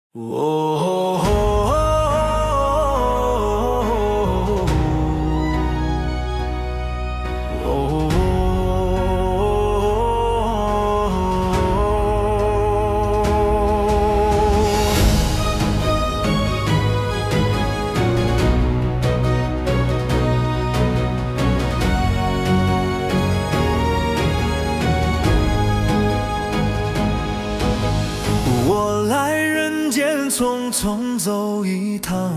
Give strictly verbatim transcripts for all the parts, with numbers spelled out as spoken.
哦，我来人间匆匆走一趟，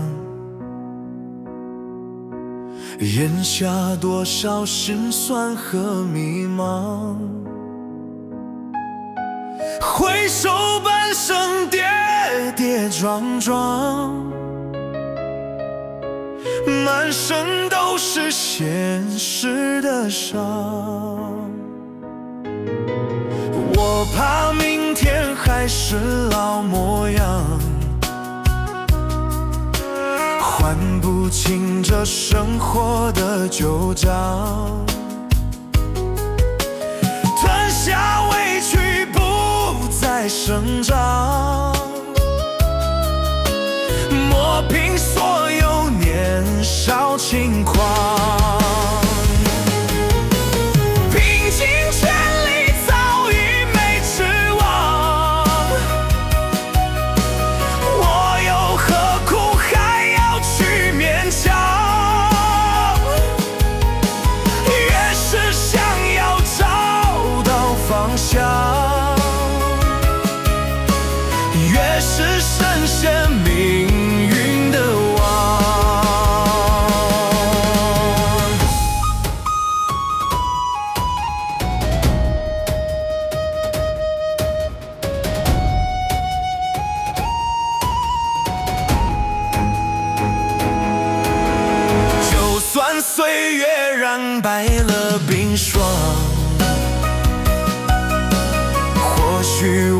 咽下多少辛酸和迷茫。回首半生跌跌撞撞，满身都是现实的伤。我怕明天还是老模样，还不清这生活的旧账，吞下委屈不再生长，磨平所有年少轻狂。越是深陷命运的网，就算岁月染白了冰霜，或许